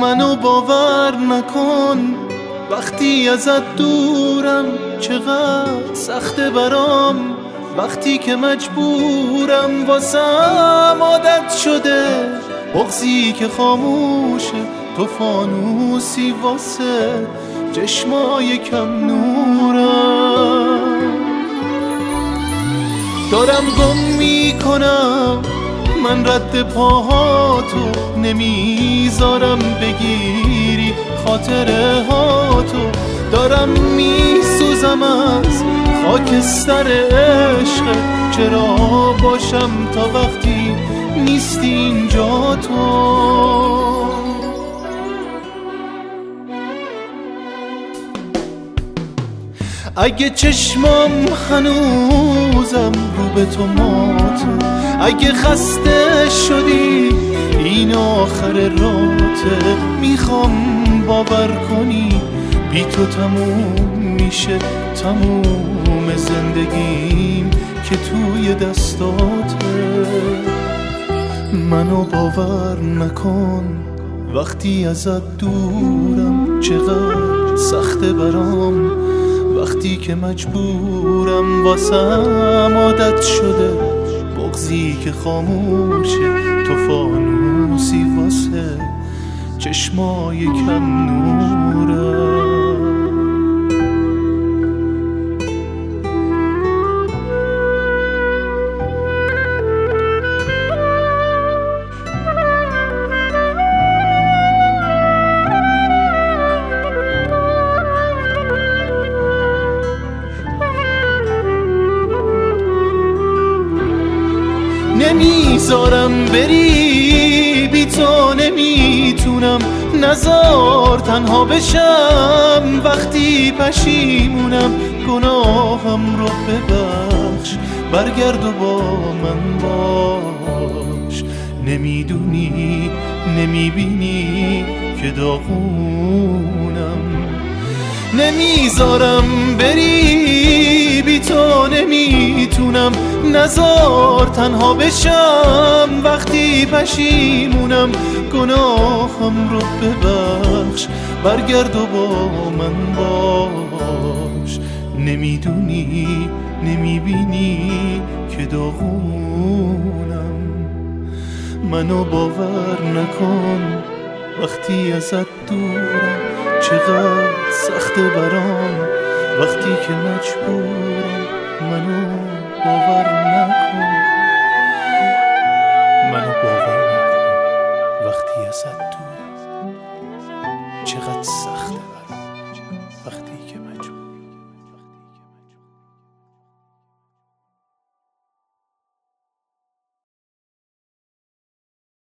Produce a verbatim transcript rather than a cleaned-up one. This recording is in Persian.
منو باور نکن وقتی ازت دورم، چقدر سخته برام وقتی که مجبورم. واسم عادت شده بغضی که خاموشه، تو فانوسی واسه چشمای کم نورم. دارم گم میکنم من رد پاهاتو، نمیذارم بگیری خاطره هاتو. دارم میسوزم از خاکستر عشق، چرا باشم تا وقتی نیستی اینجا تو. اگه چشمام هنوزم رو به تو ماته، اگه خسته شدی این آخر راته، میخوام باور کنی بی تو تموم میشه تموم زندگیم که توی دستاته. منو باور نکن وقتی ازت دورم، چقدر سخته برام وقتی که مجبورم. واسم عادت شده بغضی که خاموشه، تو فانوسی واسه چشمای کم نورم. نمیذارم بری بی تو، نمیتونم نزار تنها بشم وقتی پشیمونم. گناهم رو ببخش برگرد و با من باش، نمیدونی نمیبینی که داغونم. نمیذارم بری بی تو، نمیتونم نزار تنها بشم وقتی پشیمونم. گناهم رو ببخش برگرد و با من باش، نمیدونی نمیبینی که داغونم. منو باور نکن وقتی ازت دورم، چقدر سخته برام وقتی که مجبورم. منو باور نکن.